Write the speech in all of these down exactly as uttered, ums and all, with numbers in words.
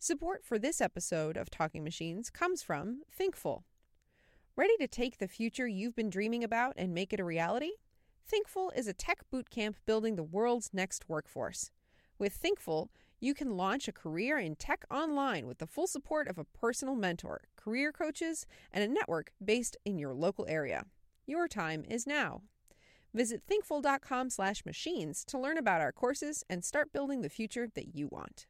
Support for this episode of Talking Machines comes from Thinkful. Ready to take the future you've been dreaming about and make it a reality? Thinkful is a tech bootcamp building the world's next workforce. With Thinkful, you can launch a career in tech online with the full support of a personal mentor, career coaches, and a network based in your local area. Your time is now. Visit thinkful.com slash machines to learn about our courses and start building the future that you want.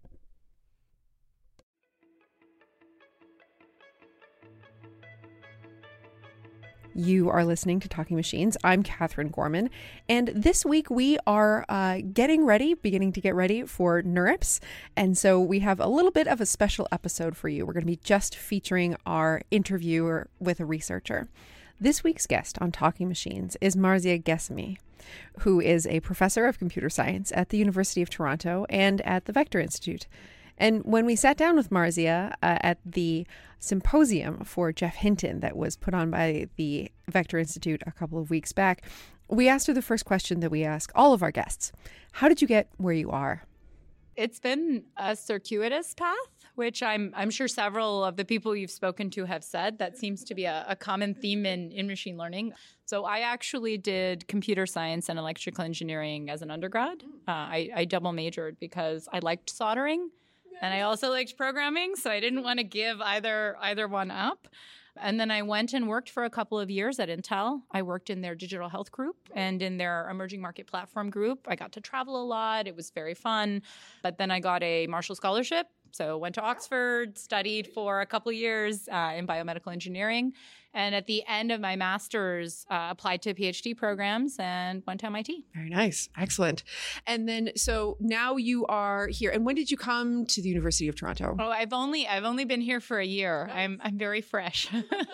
You are listening to Talking Machines. I'm Catherine Gorman, and this week we are uh, getting ready, beginning to get ready for NeurIPS, and so we have a little bit of a special episode for you. We're going to be just featuring our interview with a researcher. This week's guest on Talking Machines is Marzia Ghessemi, who is a professor of computer science at the University of Toronto and at the Vector Institute. And when we sat down with Marzia uh, at the symposium for Geoff Hinton that was put on by the Vector Institute a couple of weeks back, we asked her the first question that we ask all of our guests. How did you get where you are? It's been a circuitous path, which I'm I'm sure several of the people you've spoken to have said. That seems to be a, a common theme in, in machine learning. So I actually did computer science and electrical engineering as an undergrad. Uh, I, I double majored because I liked soldering. And I also liked programming, so I didn't want to give either either one up. And then I went and worked for a couple of years at Intel. I worked in their digital health group and in their emerging market platform group. I got to travel a lot. It was very fun. But then I got a Marshall Scholarship. So went to Oxford, studied for a couple of years uh, in biomedical engineering. And at the end of my master's, uh, applied to PhD programs and went to M I T. Very nice. Excellent. And then, so now you are here. And when did you come to the University of Toronto? Oh, I've only I've only been here for a year. Nice. I'm I'm very fresh.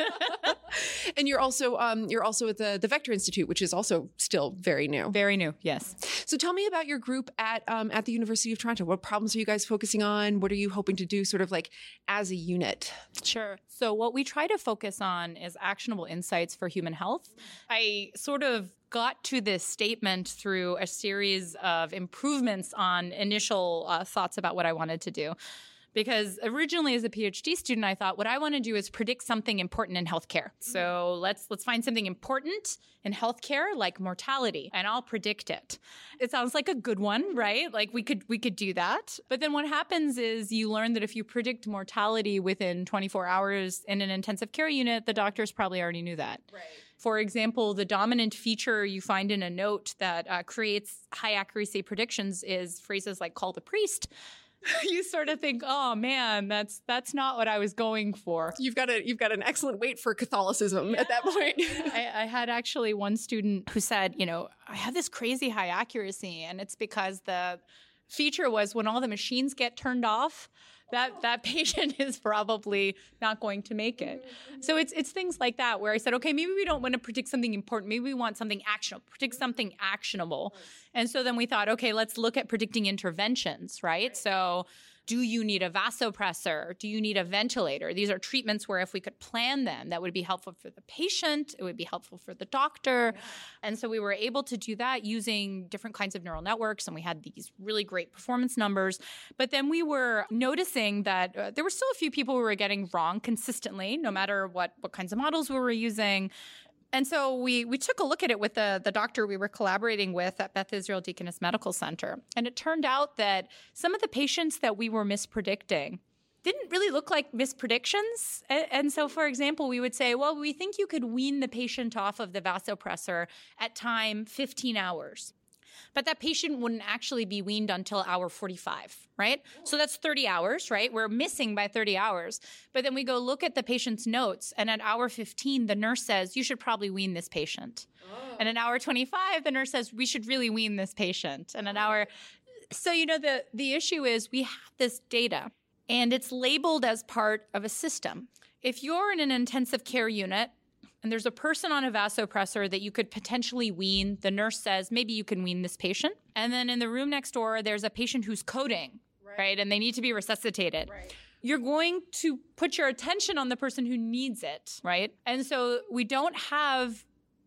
And you're also um, you're also at the, the Vector Institute, which is also still very new. Very new, yes. So tell me about your group at um, at the University of Toronto. What problems are you guys focusing on? What are you hoping to do sort of like as a unit? Sure. So what we try to focus on is actionable insights for human health. I sort of got to this statement through a series of improvements on initial uh, thoughts about what I wanted to do. Because originally as a PhD student, I thought what I want to do is predict something important in healthcare. So let's let's find something important in healthcare like mortality, and I'll predict it. It sounds like a good one, right? Like we could we could do that. But then what happens is you learn that if you predict mortality within twenty-four hours in an intensive care unit, the doctors probably already knew that. Right. For example, the dominant feature you find in a note that uh, creates high accuracy predictions is phrases like call the priest. You sort of think, oh man, that's that's not what I was going for. You've got a you've got an excellent weight for Catholicism yeah. at that point. I, I had actually one student who said, you know, I have this crazy high accuracy, and it's because the feature was when all the machines get turned off, that that patient is probably not going to make it. So it's it's things like that where I said, okay, maybe we don't want to predict something important. Maybe we want something actionable, predict something actionable. And so then we thought, okay, let's look at predicting interventions, right? So do you need a vasopressor? Do you need a ventilator? These are treatments where if we could plan them, that would be helpful for the patient. It would be helpful for the doctor. Yeah. And so we were able to do that using different kinds of neural networks, and we had these really great performance numbers. But then we were noticing that uh, there were still a few people who were getting wrong consistently, no matter what, what kinds of models we were using. And so we we took a look at it with the, the doctor we were collaborating with at Beth Israel Deaconess Medical Center. And it turned out that some of the patients that we were mispredicting didn't really look like mispredictions. And, and so, for example, we would say, well, we think you could wean the patient off of the vasopressor at time fifteen hours. But that patient wouldn't actually be weaned until hour forty-five, right? So that's thirty hours, right? We're missing by thirty hours. But then we go look at the patient's notes, and at hour fifteen, the nurse says, you should probably wean this patient. Oh. And at hour twenty-five, the nurse says, we should really wean this patient. And an hour... So, you know, the, the issue is we have this data, and it's labeled as part of a system. If you're in an intensive care unit, and there's a person on a vasopressor that you could potentially wean, the nurse says, maybe you can wean this patient. And then in the room next door, there's a patient who's coding, right? right? And they need to be resuscitated. Right. You're going to put your attention on the person who needs it, right? And so we don't have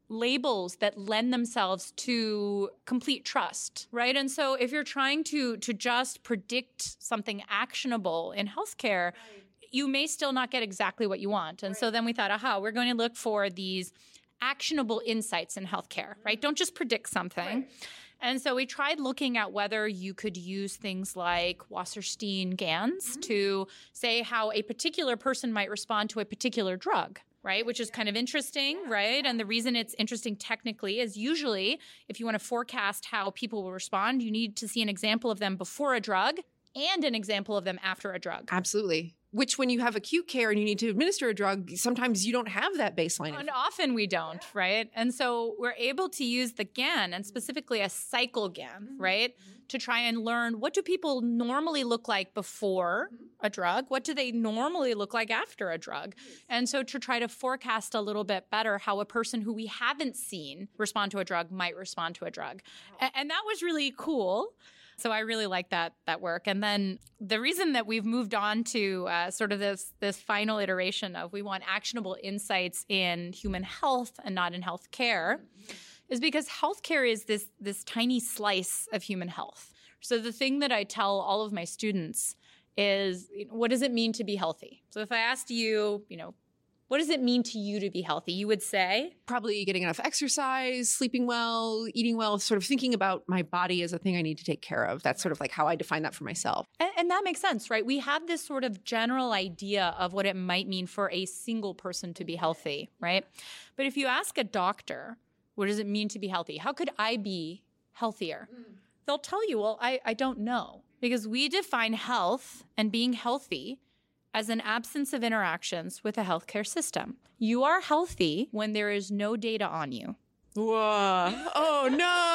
labels that lend themselves to complete trust, right? And so if you're trying to to just predict something actionable in healthcare, right, you may still not get exactly what you want. And right. so then we thought, aha, we're going to look for these actionable insights in healthcare, right? Don't just predict something. Right. And so we tried looking at whether you could use things like Wasserstein GANs mm-hmm. to say how a particular person might respond to a particular drug, right? Which is kind of interesting, right? And the reason it's interesting technically is usually if you want to forecast how people will respond, you need to see an example of them before a drug and an example of them after a drug. Absolutely. Which when you have acute care and you need to administer a drug, sometimes you don't have that baseline. And often we don't, yeah. right? And so we're able to use the GAN and specifically a cycle GAN, mm-hmm. right? Mm-hmm. To try and learn what do people normally look like before mm-hmm. a drug? What do they normally look like after a drug? Yes. And so to try to forecast a little bit better how a person who we haven't seen respond to a drug might respond to a drug. Wow. And that was really cool. So I really like that that work. And then the reason that we've moved on to uh, sort of this this final iteration of we want actionable insights in human health and not in healthcare mm-hmm. is because healthcare is this this tiny slice of human health. So the thing that I tell all of my students is, what does it mean to be healthy? So if I asked you, you know, what does it mean to you to be healthy? You would say? Probably getting enough exercise, sleeping well, eating well, sort of thinking about my body as a thing I need to take care of. That's sort of like how I define that for myself. And, and that makes sense, right? We have this sort of general idea of what it might mean for a single person to be healthy, right? But if you ask a doctor, what does it mean to be healthy? How could I be healthier? Mm. They'll tell you, well, I, I don't know. Because we define health and being healthy as an absence of interactions with a healthcare system. You are healthy when there is no data on you. Whoa. Oh,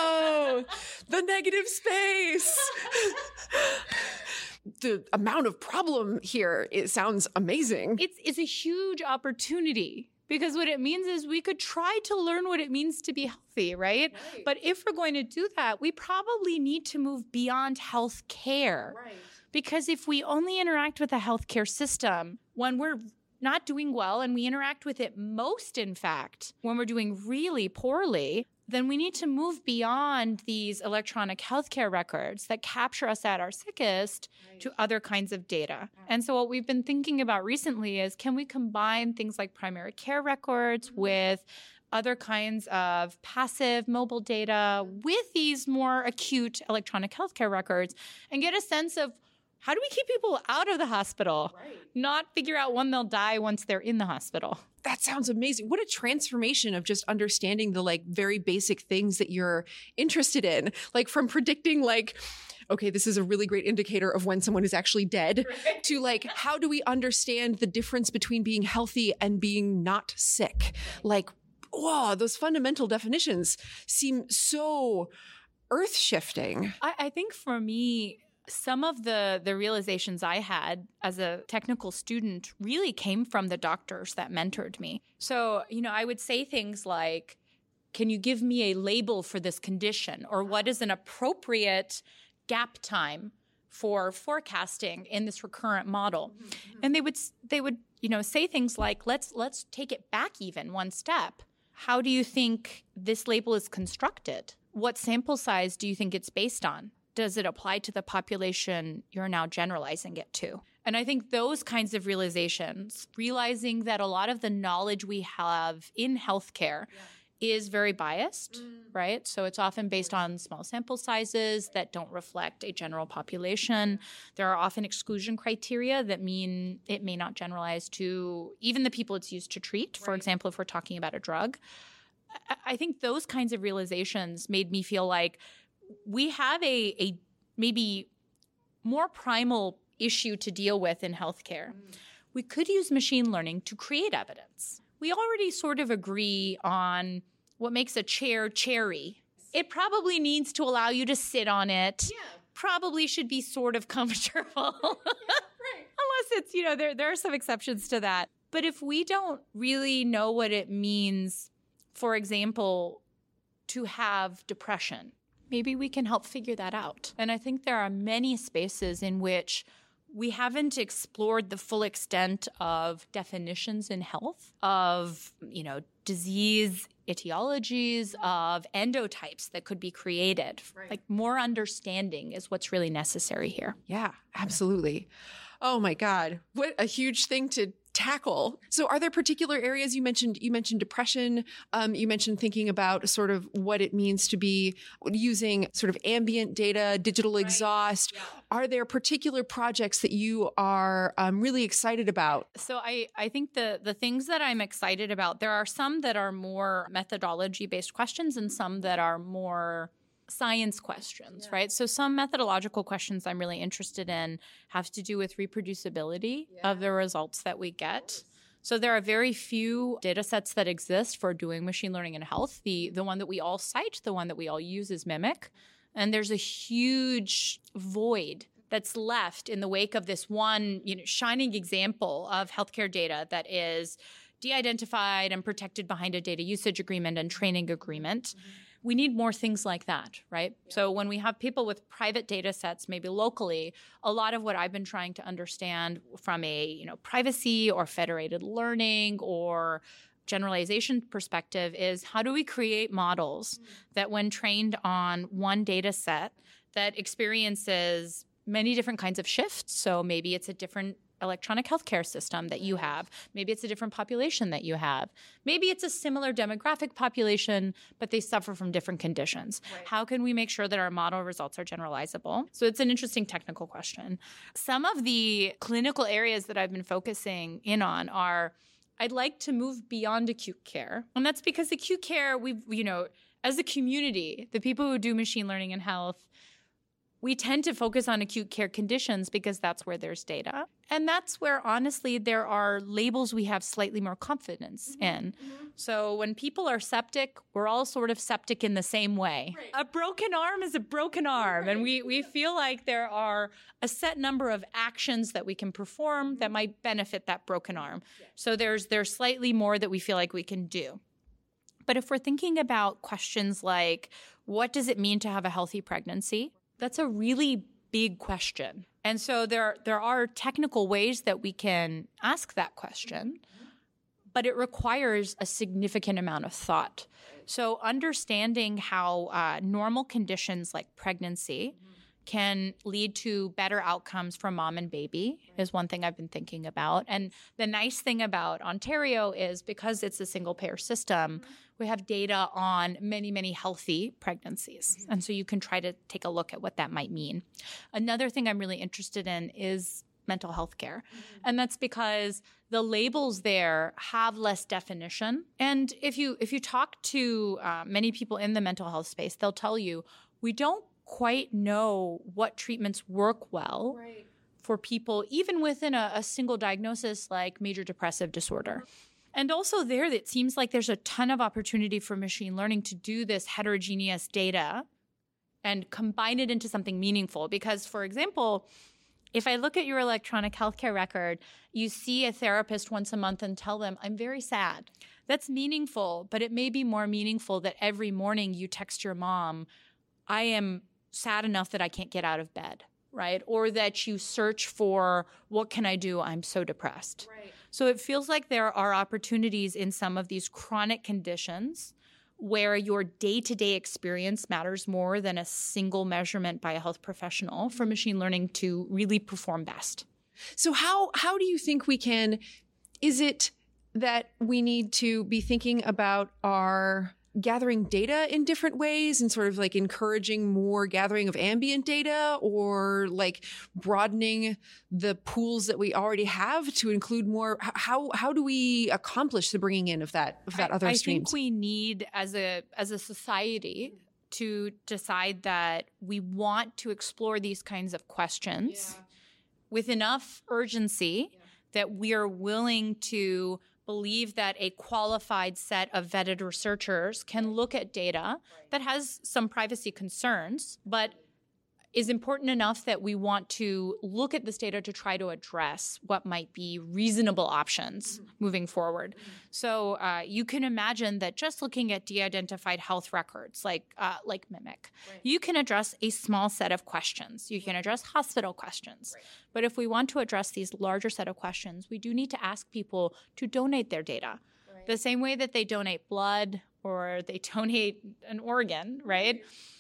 no. The negative space. The amount of problem here, it sounds amazing. It's, it's a huge opportunity. Because what it means is we could try to learn what it means to be healthy, right? right? But if we're going to do that, we probably need to move beyond health care. Right. Because if we only interact with the healthcare system when we're not doing well, and we interact with it most, in fact, when we're doing really poorly, then we need to move beyond these electronic healthcare records that capture us at our sickest right. to other kinds of data. Right. And so what we've been thinking about recently is, can we combine things like primary care records mm-hmm. with other kinds of passive mobile data with these more acute electronic healthcare records and get a sense of how do we keep people out of the hospital, right. not figure out when they'll die once they're in the hospital? That sounds amazing. What a transformation of just understanding the like very basic things that you're interested in. Like from predicting like, okay, this is a really great indicator of when someone is actually dead right. to like, how do we understand the difference between being healthy and being not sick? Like, whoa, those fundamental definitions seem so earth-shifting. I, I think for me, some of the, the realizations I had as a technical student really came from the doctors that mentored me. So, you know, I would say things like, can you give me a label for this condition? Or what is an appropriate gap time for forecasting in this recurrent model? Mm-hmm. And they would, they would, you know, say things like, let's, let's take it back even one step. How do you think this label is constructed? What sample size do you think it's based on? Does it apply to the population you're now generalizing it to? And I think those kinds of realizations, realizing that a lot of the knowledge we have in healthcare yeah. is very biased, mm. right? So it's often based on small sample sizes that don't reflect a general population. There are often exclusion criteria that mean it may not generalize to even the people it's used to treat. For right. example, if we're talking about a drug. I think those kinds of realizations made me feel like we have a, a maybe more primal issue to deal with in healthcare. Mm. We could use machine learning to create evidence. We already sort of agree on what makes a chair cherry. It probably needs to allow you to sit on it. Yeah. Probably should be sort of comfortable. Yeah, right. Unless it's, you know, there, there are some exceptions to that. But if we don't really know what it means, for example, to have depression, maybe we can help figure that out. And I think there are many spaces in which we haven't explored the full extent of definitions in health, of, you know, disease etiologies, of endotypes that could be created. Right. Like more understanding is what's really necessary here. Yeah, absolutely. Oh my God, what a huge thing to tackle. So are there particular areas you mentioned, you mentioned depression, um, you mentioned thinking about sort of what it means to be using sort of ambient data, digital right. exhaust. Yeah. Are there particular projects that you are um, really excited about? So I, I think the, the things that I'm excited about, there are some that are more methodology-based questions and some that are more science questions, yeah. right? So some methodological questions I'm really interested in have to do with reproducibility yeah. of the results that we get. So there are very few data sets that exist for doing machine learning in health. The, the one that we all cite, the one that we all use is Mimic. And there's a huge void that's left in the wake of this one, you know, shining example of healthcare data that is de-identified and protected behind a data usage agreement and training agreement. Mm-hmm. We need more things like that, right? Yeah. So when we have people with private data sets, maybe locally, a lot of what I've been trying to understand from a, you know, privacy or federated learning or generalization perspective is how do we create models mm-hmm. that when trained on one data set that experiences many different kinds of shifts. So maybe it's a different electronic healthcare system that you have. Maybe it's a different population that you have. Maybe it's a similar demographic population, but they suffer from different conditions. Right. How can we make sure that our model results are generalizable? So it's an interesting technical question. Some of the clinical areas that I've been focusing in on are, I'd like to move beyond acute care. And that's because acute care, we've, you know, as a community, the people who do machine learning in health, we tend to focus on acute care conditions because that's where there's data. And that's where, honestly, there are labels we have slightly more confidence mm-hmm. in. Mm-hmm. So when people are septic, we're all sort of septic in the same way. Right. A broken arm is a broken arm. Right. And we, we feel like there are a set number of actions that we can perform mm-hmm. that might benefit that broken arm. Yeah. So there's there's slightly more that we feel like we can do. But if we're thinking about questions like, what does it mean to have a healthy pregnancy? That's a really big question. And so there, there are technical ways that we can ask that question, but it requires a significant amount of thought. So understanding how uh, normal conditions like pregnancy can lead to better outcomes for mom and baby is one thing I've been thinking about. And the nice thing about Ontario is because it's a single payer system, we have data on many, many healthy pregnancies. And so you can try to take a look at what that might mean. Another thing I'm really interested in is mental health care. Mm-hmm. And that's because the labels there have less definition. And if you if you talk to uh, many people in the mental health space, they'll tell you, we don't quite know what treatments work well right. for people, even within a, a single diagnosis like major depressive disorder. And also there, it seems like there's a ton of opportunity for machine learning to do this heterogeneous data and combine it into something meaningful. Because, for example, if I look at your electronic healthcare record, you see a therapist once a month and tell them, I'm very sad. That's meaningful, but it may be more meaningful that every morning you text your mom, I am sad enough that I can't get out of bed, right? Or that you search for, what can I do? I'm so depressed. Right. So it feels like there are opportunities in some of these chronic conditions where your day-to-day experience matters more than a single measurement by a health professional for machine learning to really perform best. So how how do you think we can, is it that we need to be thinking about our gathering data in different ways and sort of like encouraging more gathering of ambient data, or like broadening the pools that we already have to include more? How how do we accomplish the bringing in of that of that I, other I streams? think we need as a as a society to decide that we want to explore these kinds of questions yeah. with enough urgency yeah. that we are willing to believe that a qualified set of vetted researchers can look at data that has some privacy concerns, but is important enough that we want to look at this data to try to address what might be reasonable options mm-hmm. moving forward. Mm-hmm. So uh, you can imagine that just looking at de-identified health records like uh, like Mimic, right. you can address a small set of questions. You can address hospital questions. Right. But if we want to address these larger set of questions, we do need to ask people to donate their data. Right. The same way that they donate blood or they donate an organ, right?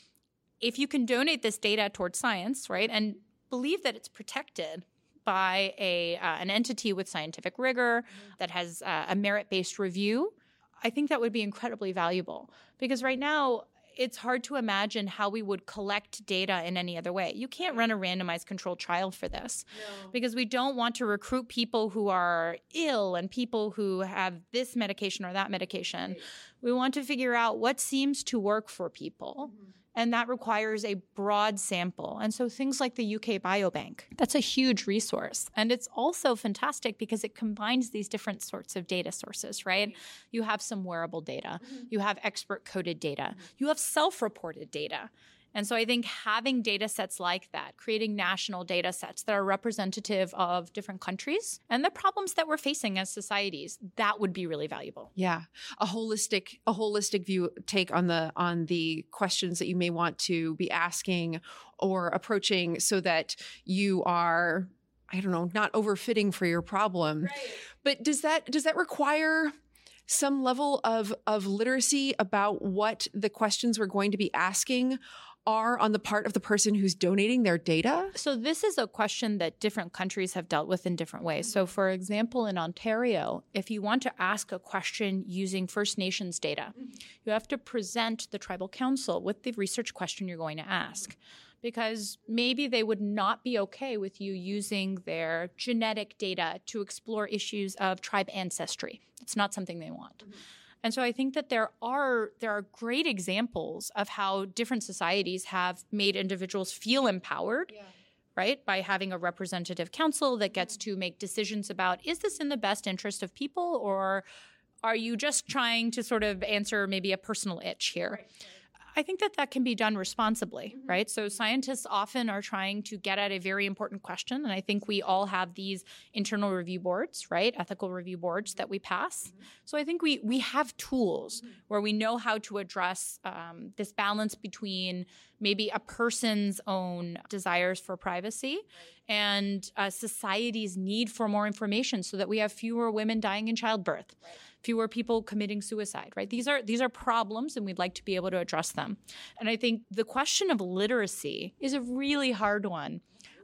If you can donate this data towards science, right, and believe that it's protected by a uh, an entity with scientific rigor that has uh, a merit-based review, I think that would be incredibly valuable. Because right now, it's hard to imagine how we would collect data in any other way. You can't run a randomized controlled trial for this no. because we don't want to recruit people who are ill and people who have this medication or that medication. Right. We want to figure out what seems to work for people. Mm-hmm. And that requires a broad sample. And so things like the U K Biobank, that's a huge resource. And it's also fantastic because it combines these different sorts of data sources, right? You have some wearable data. Mm-hmm. You have expert-coded data. Mm-hmm. You have self-reported data. And so I think having data sets like that, creating national data sets that are representative of different countries and the problems that we're facing as societies, that would be really valuable. Yeah. A holistic, a holistic view take on the, on the questions that you may want to be asking or approaching so that you are, I don't know, not overfitting for your problem. Right. But does that, does that require some level of, of literacy about what the questions we're going to be asking are on the part of the person who's donating their data? So this is a question that different countries have dealt with in different ways. So for example, in Ontario, if you want to ask a question using First Nations data, you have to present the tribal council with the research question you're going to ask. Because maybe they would not be okay with you using their genetic data to explore issues of tribe ancestry. It's not something they want. Mm-hmm. And so I think that there are there are great examples of how different societies have made individuals feel empowered, yeah. right, by having a representative council that gets to make decisions about, is this in the best interest of people, or are you just trying to sort of answer maybe a personal itch here? Right, right. I think that that can be done responsibly, mm-hmm. right? So scientists often are trying to get at a very important question. And I think we all have these internal review boards, right? Ethical review boards that we pass. Mm-hmm. So I think we we have tools mm-hmm. where we know how to address um, this balance between maybe a person's own desires for privacy right. and uh, society's need for more information so that we have fewer women dying in childbirth. Right. Fewer people committing suicide, right? These are these are problems, and we'd like to be able to address them. And I think the question of literacy is a really hard one.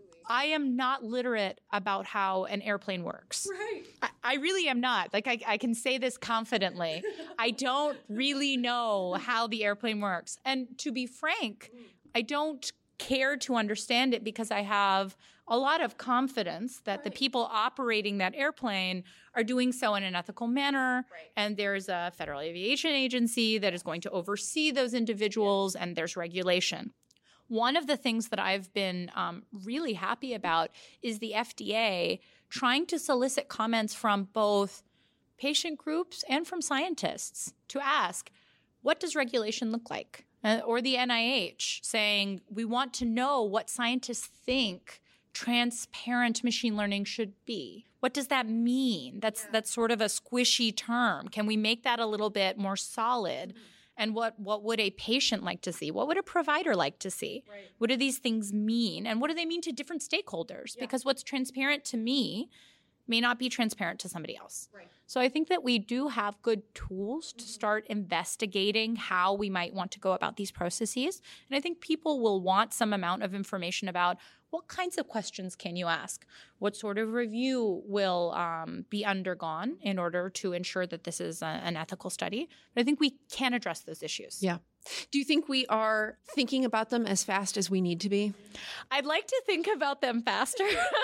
I am not literate about how an airplane works. Right. I, I really am not. Like, I, I can say this confidently. I don't really know how the airplane works. And to be frank, I don't care to understand it because I have a lot of confidence that right. the people operating that airplane are doing so in an ethical manner. Right. And there's a Federal Aviation Agency that is going to oversee those individuals, yes. and there's regulation. One of the things that I've been um, really happy about is the F D A trying to solicit comments from both patient groups and from scientists to ask, what does regulation look like? Uh, or the N I H saying, we want to know what scientists think transparent machine learning should be. What does that mean? That's yeah. that's sort of a squishy term. Can we make that a little bit more solid? Mm-hmm. And what, what would a patient like to see? What would a provider like to see? Right. What do these things mean? And what do they mean to different stakeholders? Yeah. Because what's transparent to me may not be transparent to somebody else. Right. So I think that we do have good tools to start investigating how we might want to go about these processes. And I think people will want some amount of information about what kinds of questions can you ask? What sort of review will um, be undergone in order to ensure that this is a, an ethical study? But I think we can address those issues. Yeah. Do you think we are thinking about them as fast as we need to be? I'd like to think about them faster.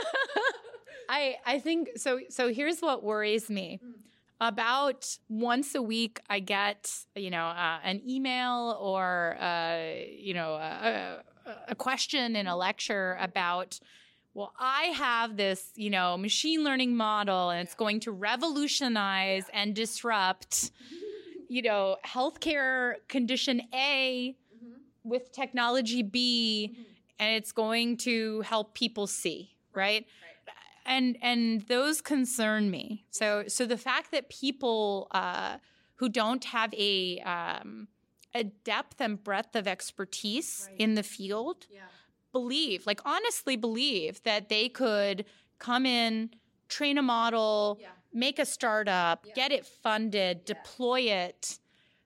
I, I think so. So here's what worries me. About once a week, I get, you know, uh, an email or, uh, you know, a, a question in a lecture about, well, I have this, you know, machine learning model and it's going to revolutionize and disrupt, you know, healthcare condition A mm-hmm. with technology B, mm-hmm. and it's going to help people see, right? right. And and those concern me. So so the fact that people uh, who don't have a um, a depth and breadth of expertise right. in the field yeah. believe, like honestly believe that they could come in, train a model, yeah. make a startup, yeah. get it funded, yeah. deploy it,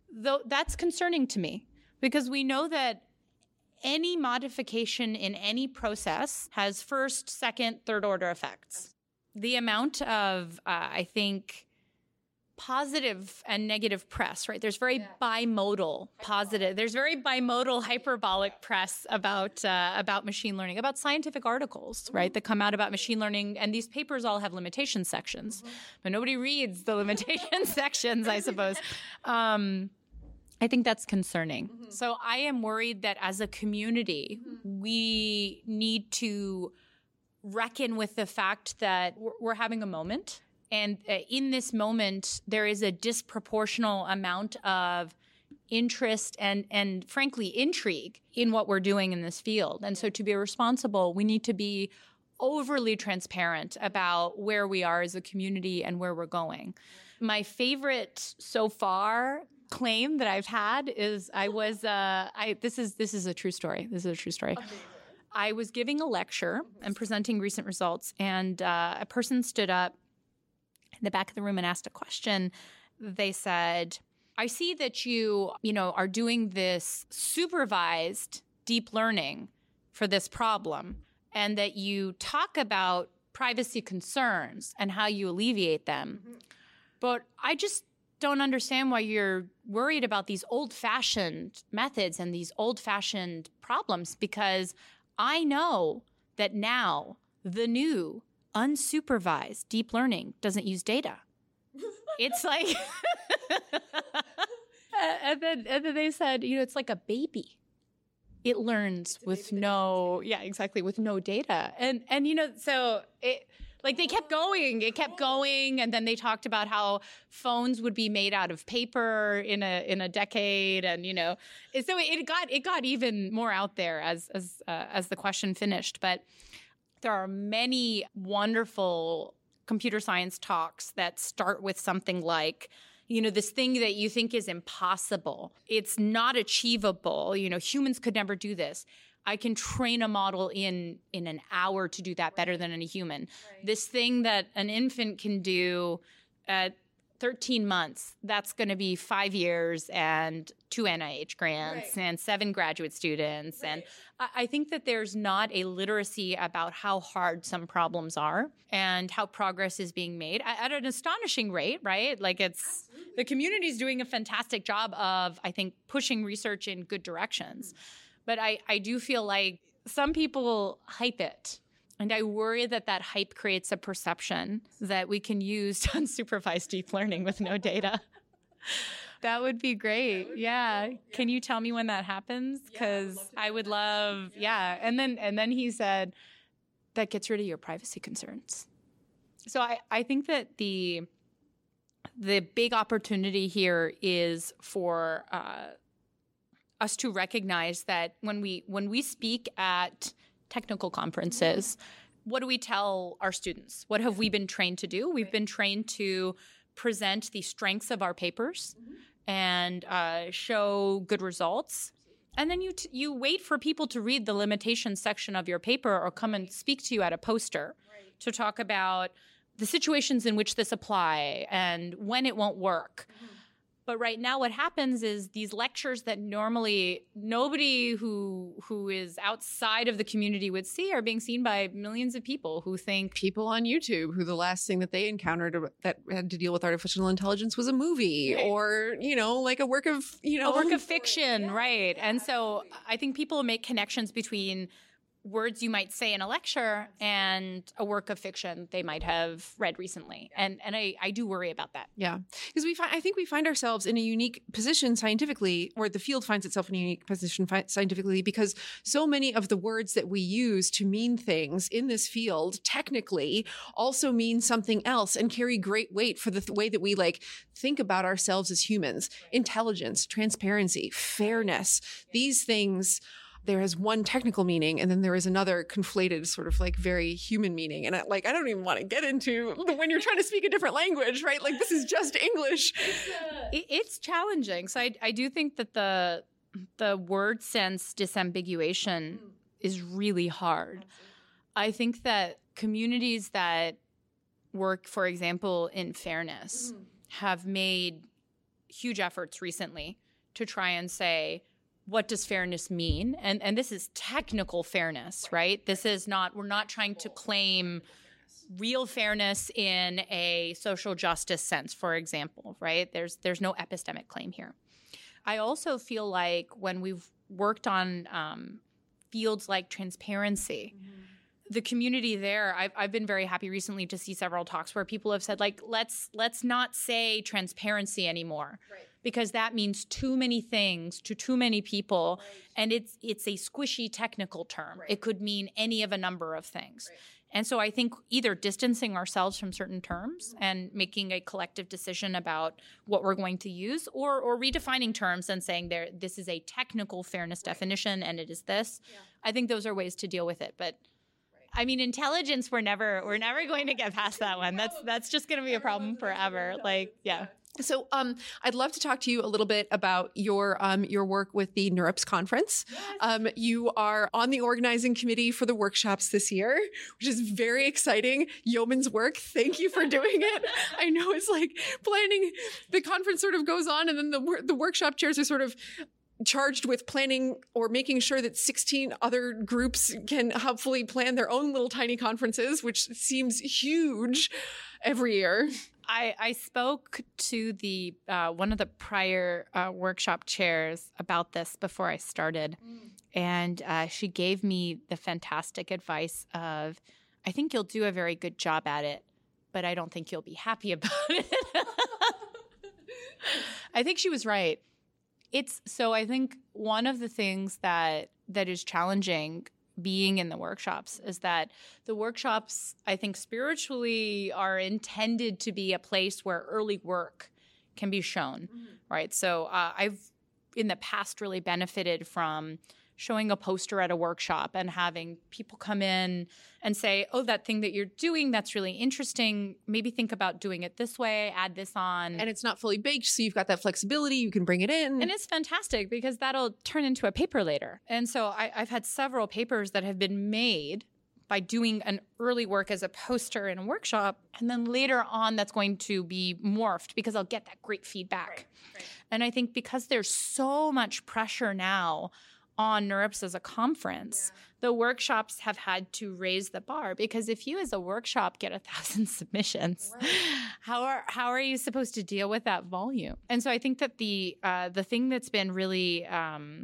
though that's concerning to me because we know that any modification in any process has first, second, third order effects. The amount of, uh, I think, positive and negative press, right? There's very yeah. bimodal positive. There's very bimodal hyperbolic press about uh, about machine learning, about scientific articles, mm-hmm. right, that come out about machine learning. And these papers all have limitation sections, mm-hmm. but nobody reads the limitation sections, I suppose. Um, I think that's concerning. Mm-hmm. So I am worried that as a community, mm-hmm. we need to reckon with the fact that we're, we're having a moment. And uh, in this moment, there is a disproportional amount of interest and, and frankly, intrigue in what we're doing in this field. And so to be responsible, we need to be overly transparent about where we are as a community and where we're going. My favorite so far claim that I've had is I was, uh, I this is this is a true story. This is a true story. Amazing. I was giving a lecture and presenting recent results, and uh, a person stood up in the back of the room and asked a question. They said, I see that you, you know, are doing this supervised deep learning for this problem, and that you talk about privacy concerns and how you alleviate them. Mm-hmm. But I just don't understand why you're worried about these old-fashioned methods and these old-fashioned problems, because I know that now the new unsupervised deep learning doesn't use data. It's like, and then and then they said, you know, it's like a baby. It learns with no, yeah, exactly, with no data. And and you know, so it like they kept going, it kept going, and then they talked about how phones would be made out of paper in a in a decade, and you know, so it got it got even more out there as as uh, as the question finished, but. There are many wonderful computer science talks that start with something like, you know, this thing that you think is impossible. It's not achievable. You know, humans could never do this. I can train a model in in an hour to do that better than a human. Right. This thing that an infant can do at thirteen months, that's going to be five years and two N I H grants right. and seven graduate students. Right. And I, I think that there's not a literacy about how hard some problems are and how progress is being made at, at an astonishing rate, right? Like it's, Absolutely. The community's doing a fantastic job of, I think, pushing research in good directions. Mm-hmm. But I, I do feel like some people hype it. And I worry that that hype creates a perception that we can use unsupervised deep learning with no data. That would be great. Would yeah. Be cool. yeah. Can you tell me when that happens? Because yeah, I would love, yeah. yeah. And then and then he said, that gets rid of your privacy concerns. So I, I think that the the big opportunity here is for uh, us to recognize that when we when we speak at technical conferences, what do we tell our students? What have we been trained to do? We've been trained to present the strengths of our papers mm-hmm. and uh, show good results. And then you t- you wait for people to read the limitations section of your paper or come and speak to you at a poster right. to talk about the situations in which this apply and when it won't work. Mm-hmm. But right now what happens is these lectures that normally nobody who who is outside of the community would see are being seen by millions of people who think... People on YouTube who the last thing that they encountered that had to deal with artificial intelligence was a movie right. or, you know, like a work of, you know... A work of fiction, yeah. right. And so I think people make connections between words you might say in a lecture and a work of fiction they might have read recently. And and I, I do worry about that. Yeah. Because we find, I think we find ourselves in a unique position scientifically, or the field finds itself in a unique position fi- scientifically, because so many of the words that we use to mean things in this field technically also mean something else and carry great weight for the th- way that we like think about ourselves as humans. Right. Intelligence, transparency, fairness, these things... There is one technical meaning, and then there is another conflated sort of like very human meaning. And I, like, I don't even want to get into when you're trying to speak a different language, right? Like, this is just English. It's, uh, it's challenging. So I, I do think that the the word sense disambiguation mm. is really hard. Absolutely. I think that communities that work, for example, in fairness mm. have made huge efforts recently to try and say, what does fairness mean? And and this is technical fairness, right? This is not, we're not trying to claim real fairness in a social justice sense, for example, right? There's there's no epistemic claim here. I also feel like when we've worked on um, fields like transparency, mm-hmm. the community there, I've, I've been very happy recently to see several talks where people have said, like, let's let's not say transparency anymore. Right. Because that means too many things to too many people, right. and it's it's a squishy technical term. Right. It could mean any of a number of things. Right. And so I think either distancing ourselves from certain terms mm-hmm. and making a collective decision about what we're going to use, or or redefining terms and saying there this is a technical fairness right. definition and it is this. Yeah. I think those are ways to deal with it. But I mean, intelligence, we're never we're never going to get past that one. That's that's just going to be a problem forever. Like, yeah. So um, I'd love to talk to you a little bit about your um, your work with the NeurIPS conference. Yes. Um, you are on the organizing committee for the workshops this year, which is very exciting. Yeoman's work. Thank you for doing it. I know it's like planning. The conference sort of goes on, and then the the workshop chairs are sort of charged with planning or making sure that sixteen other groups can hopefully plan their own little tiny conferences, which seems huge every year. I, I spoke to the uh, one of the prior uh, workshop chairs about this before I started, mm. and uh, she gave me the fantastic advice of, I think you'll do a very good job at it, but I don't think you'll be happy about it. I think she was right. It's so I think one of the things that that is challenging being in the workshops is that the workshops, I think, spiritually are intended to be a place where early work can be shown, mm-hmm. right? So uh, I've in the past really benefited from showing a poster at a workshop and having people come in and say, oh, that thing that you're doing, that's really interesting. Maybe think about doing it this way, add this on. And it's not fully baked, so you've got that flexibility. You can bring it in. And it's fantastic because that'll turn into a paper later. And so I, I've had several papers that have been made by doing an early work as a poster in a workshop. And then later on, that's going to be morphed because I'll get that great feedback. Right, right. And I think because there's so much pressure now on NeurIPS as a conference, yeah. the workshops have had to raise the bar because if you as a workshop get a thousand submissions, right. how are how are you supposed to deal with that volume? And so I think that the uh, the thing that's been really um,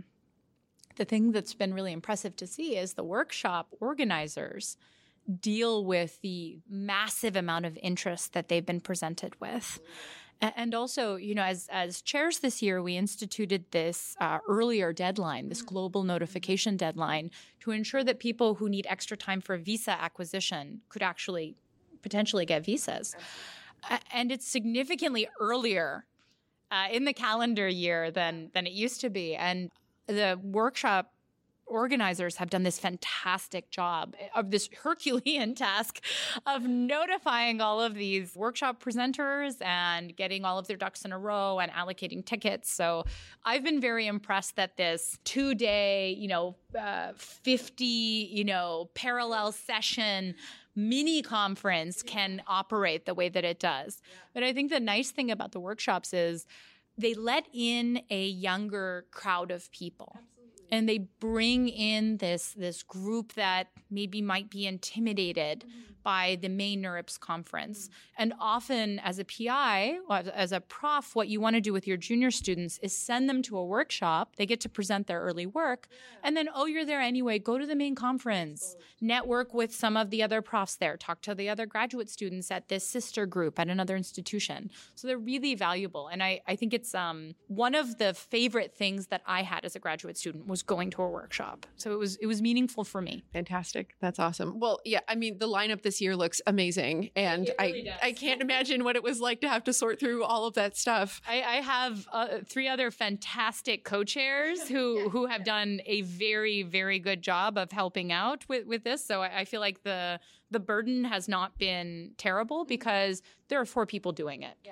the thing that's been really impressive to see is the workshop organizers deal with the massive amount of interest that they've been presented with. And also, you know, as as chairs this year, we instituted this uh, earlier deadline, this global notification deadline, to ensure that people who need extra time for visa acquisition could actually potentially get visas. Uh, and it's significantly earlier uh, in the calendar year than than it used to be. And the workshop organizers have done this fantastic job of this Herculean task of notifying all of these workshop presenters and getting all of their ducks in a row and allocating tickets. So I've been very impressed that this two-day, you know, uh, fifty, you know, parallel session mini conference can operate the way that it does. But I think the nice thing about the workshops is they let in a younger crowd of people. And they bring in this this group that maybe might be intimidated mm-hmm. by the main NeurIPS conference. Mm-hmm. And often as a P I, as a prof, what you want to do with your junior students is send them to a workshop. They get to present their early work. Yeah. And then, oh, you're there anyway. Go to the main conference. Absolutely. Network with some of the other profs there. Talk to the other graduate students at this sister group at another institution. So they're really valuable. And I, I think it's um, one of the favorite things that I had as a graduate student was going to a workshop. So it was it was meaningful for me. Fantastic. That's awesome. Well, yeah, I mean, the lineup this year looks amazing. And really I, I can't imagine what it was like to have to sort through all of that stuff. I, I have uh, three other fantastic co-chairs who, yeah, who have yeah. done a very, very good job of helping out with, with this. So I, I feel like the the burden has not been terrible because there are four people doing it. Yeah.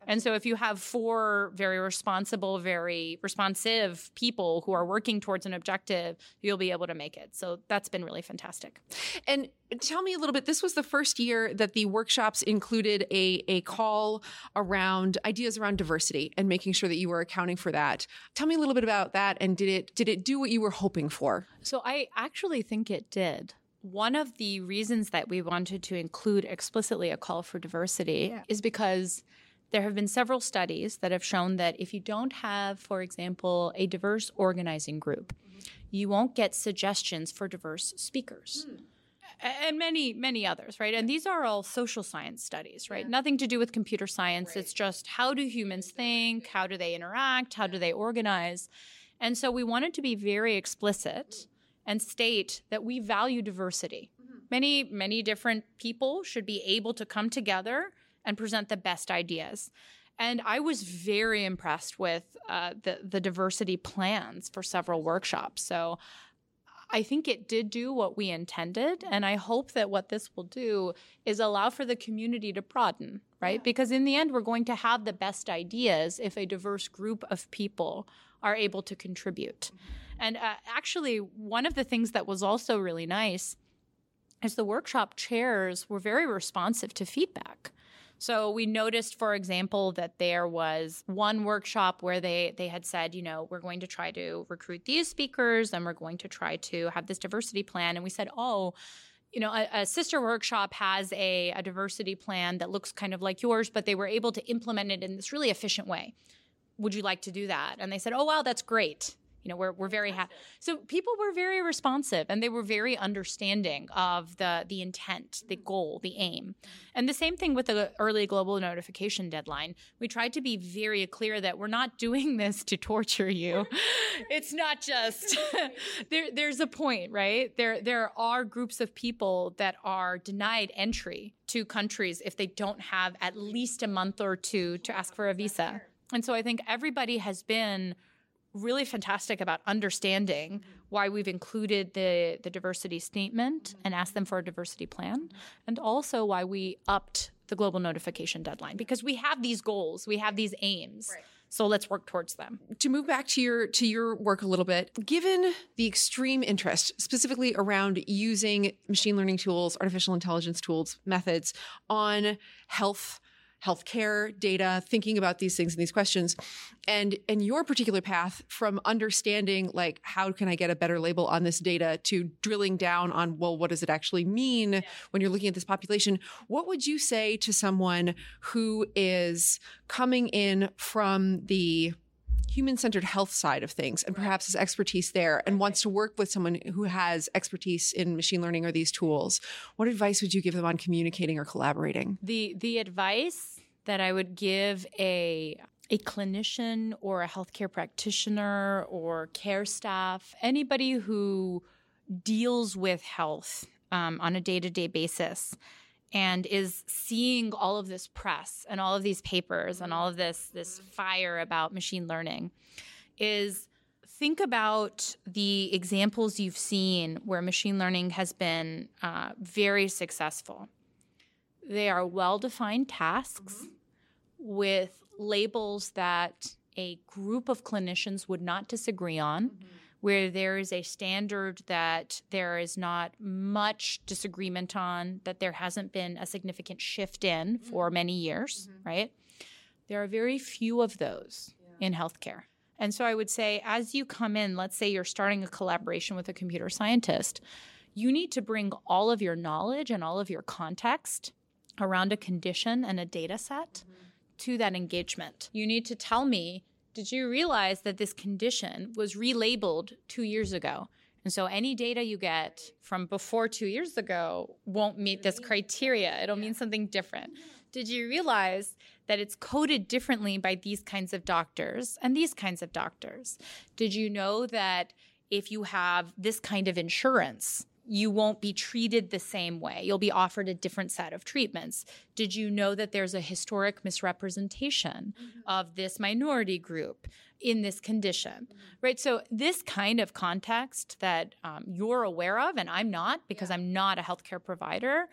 And so if you have four very responsible, very responsive people who are working towards an objective, you'll be able to make it. So that's been really fantastic. And tell me a little bit, this was the first year that the workshops included a, a call around ideas around diversity and making sure that you were accounting for that. Tell me a little bit about that. And did it, did it do what you were hoping for? So I actually think it did. One of the reasons that we wanted to include explicitly a call for diversity yeah. is because there have been several studies that have shown that if you don't have, for example, a diverse organizing group, mm-hmm. you won't get suggestions for diverse speakers. Mm. And many, many others, right? And these are all social science studies, right? Yeah. Nothing to do with computer science. Right. It's just how do humans think? How do they interact? How do they organize? And so we wanted to be very explicit and state that we value diversity. Mm-hmm. Many, many different people should be able to come together and present the best ideas. And I was very impressed with uh, the, the diversity plans for several workshops. So I think it did do what we intended. And I hope that what this will do is allow for the community to broaden, right? Yeah. Because in the end, we're going to have the best ideas if a diverse group of people are able to contribute. Mm-hmm. And uh, actually, one of the things that was also really nice is the workshop chairs were very responsive to feedback. So we noticed, for example, that there was one workshop where they, they had said, you know, we're going to try to recruit these speakers and we're going to try to have this diversity plan. And we said, oh, you know, a, a sister workshop has a, a diversity plan that looks kind of like yours, but they were able to implement it in this really efficient way. Would you like to do that? And they said, oh, wow, that's great. You know, we're we're very happy. So people were very responsive and they were very understanding of the the intent, the goal, the aim. And the same thing with the early global notification deadline. We tried to be very clear that we're not doing this to torture you. It's not just there. There's a point, right? There there are groups of people that are denied entry to countries if they don't have at least a month or two to ask for a visa. And so I think everybody has been really fantastic about understanding why we've included the, the diversity statement and asked them for a diversity plan, and also why we upped the global notification deadline, because we have these goals, we have these aims. Right. So let's work towards them. To move back to your to your work a little bit, given the extreme interest specifically around using machine learning tools, artificial intelligence tools, methods on health healthcare data, thinking about these things and these questions, and and your particular path from understanding, like, how can I get a better label on this data, to drilling down on, well, what does it actually mean yeah. when you're looking at this population? What would you say to someone who is coming in from the human-centered health side of things and perhaps has expertise there and wants to work with someone who has expertise in machine learning or these tools? What advice would you give them on communicating or collaborating? The the advice that I would give a a clinician or a healthcare practitioner or care staff, anybody who deals with health um, on a day-to-day basis and is seeing all of this press and all of these papers and all of this this fire about machine learning, is think about the examples you've seen where machine learning has been uh, very successful. They are well-defined tasks mm-hmm. with labels that a group of clinicians would not disagree on, mm-hmm. where there is a standard that there is not much disagreement on, that there hasn't been a significant shift in for mm-hmm. many years, mm-hmm. right? There are very few of those yeah. in healthcare. And so I would say, as you come in, let's say you're starting a collaboration with a computer scientist, you need to bring all of your knowledge and all of your context around a condition and a data set mm-hmm. to that engagement. You need to tell me, did you realize that this condition was relabeled two years ago? And so any data you get from before two years ago won't meet this criteria. It'll mean something different. Did you realize that it's coded differently by these kinds of doctors and these kinds of doctors? Did you know that if you have this kind of insurance, you won't be treated the same way? You'll be offered a different set of treatments. Did you know that there's a historic misrepresentation mm-hmm. of this minority group in this condition, mm-hmm. right? So this kind of context that um, you're aware of, and I'm not, because yeah. I'm not a healthcare provider,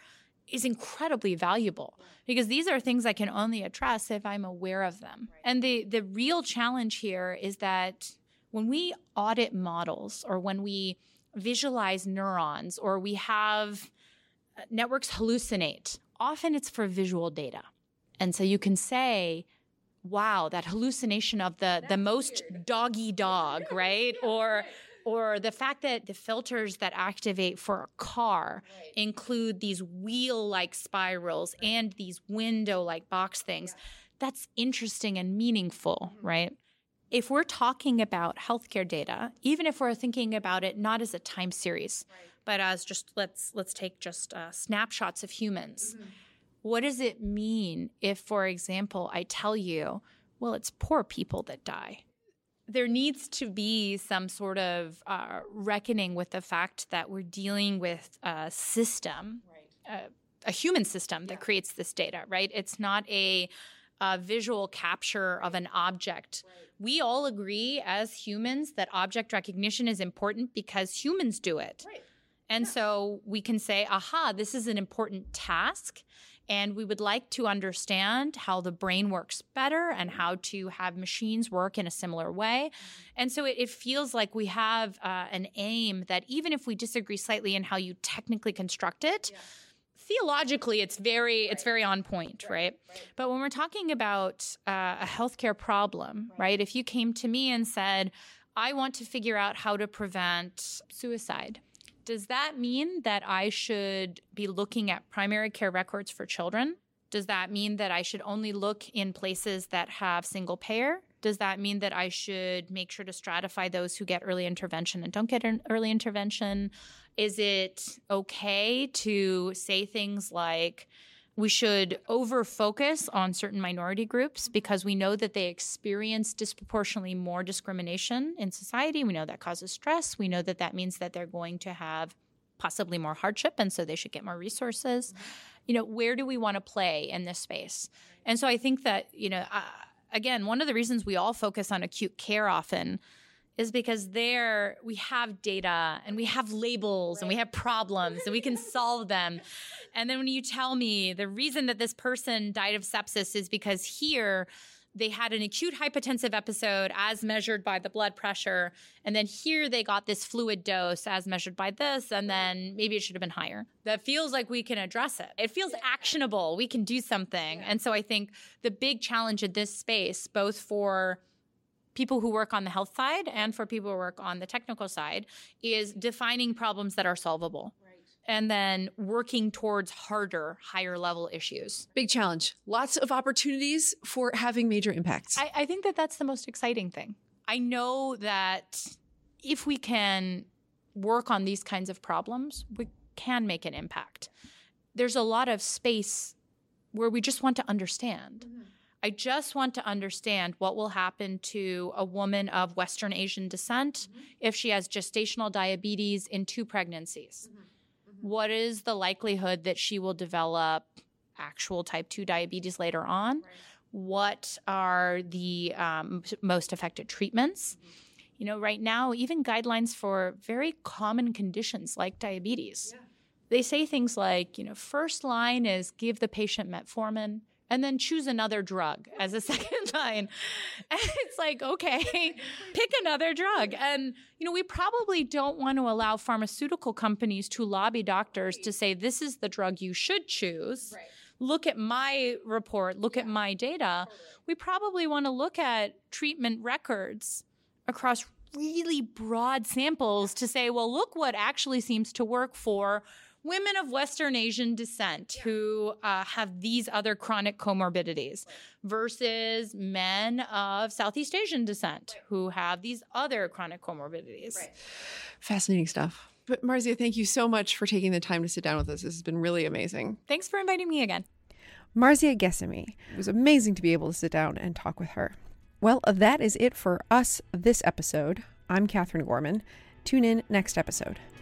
is incredibly valuable because these are things I can only address if I'm aware of them. And the, the real challenge here is that when we audit models or when we visualize neurons or we have networks hallucinate, often it's for visual data. And so you can say, wow, that hallucination of the, the most doggy dog, right? Or or the fact that the filters that activate for a car right. include these wheel-like spirals right. and these window-like box things. Yeah. That's interesting and meaningful, mm-hmm. right? If we're talking about healthcare data, even if we're thinking about it not as a time series, right. but as just let's let's take just uh, snapshots of humans. Mm-hmm. What does it mean if, for example, I tell you, well, it's poor people that die? There needs to be some sort of uh, reckoning with the fact that we're dealing with a system, right. uh, a human system yeah. that creates this data, right? It's not a, a visual capture of an object. Right. We all agree as humans that object recognition is important because humans do it. Right. And yeah. so we can say, aha, this is an important task. And we would like to understand how the brain works better and how to have machines work in a similar way. And so it, it feels like we have uh, an aim that even if we disagree slightly in how you technically construct it, yeah. theologically it's very right. it's very on point, right? right? right. But when we're talking about uh, a healthcare problem, right. right? If you came to me and said, I want to figure out how to prevent suicide, does that mean that I should be looking at primary care records for children? Does that mean that I should only look in places that have single payer? Does that mean that I should make sure to stratify those who get early intervention and don't get early intervention? Is it okay to say things like, we should over-focus on certain minority groups because we know that they experience disproportionately more discrimination in society. We know that causes stress. We know that that means that they're going to have possibly more hardship, and so they should get more resources. Mm-hmm. You know, where do we want to play in this space? And so I think that, you know, uh, again, one of the reasons we all focus on acute care often is because there we have data and we have labels right. and we have problems and we can solve them. And then when you tell me the reason that this person died of sepsis is because here they had an acute hypotensive episode as measured by the blood pressure, and then here they got this fluid dose as measured by this, and then maybe it should have been higher. That feels like we can address it. It feels actionable. We can do something. And so I think the big challenge in this space, both for people who work on the health side and for people who work on the technical side, is defining problems that are solvable. Right. And then working towards harder, higher level issues. Big challenge. Lots of opportunities for having major impacts. I, I think that that's the most exciting thing. I know that if we can work on these kinds of problems, we can make an impact. There's a lot of space where we just want to understand. Mm-hmm. I just want to understand what will happen to a woman of Western Asian descent mm-hmm. if she has gestational diabetes in two pregnancies. Mm-hmm. Mm-hmm. What is the likelihood that she will develop actual type two diabetes later on? Right. What are the um, most effective treatments? Mm-hmm. You know, right now, even guidelines for very common conditions like diabetes, yeah. they say things like, you know, first line is give the patient metformin, and then choose another drug as a second line. And it's like, okay, pick another drug. And, you know, we probably don't want to allow pharmaceutical companies to lobby doctors to say, this is the drug you should choose. Right. Look at my report, look yeah. at my data. Totally. We probably want to look at treatment records across really broad samples to say, well, look what actually seems to work for women of Western Asian descent yeah. who uh, have these other chronic comorbidities right. versus men of Southeast Asian descent right. who have these other chronic comorbidities. Right. Fascinating stuff. But Marzia, thank you so much for taking the time to sit down with us. This has been really amazing. Thanks for inviting me again. Marzia Ghessemi. It was amazing to be able to sit down and talk with her. Well, that is it for us this episode. I'm Catherine Gorman. Tune in next episode.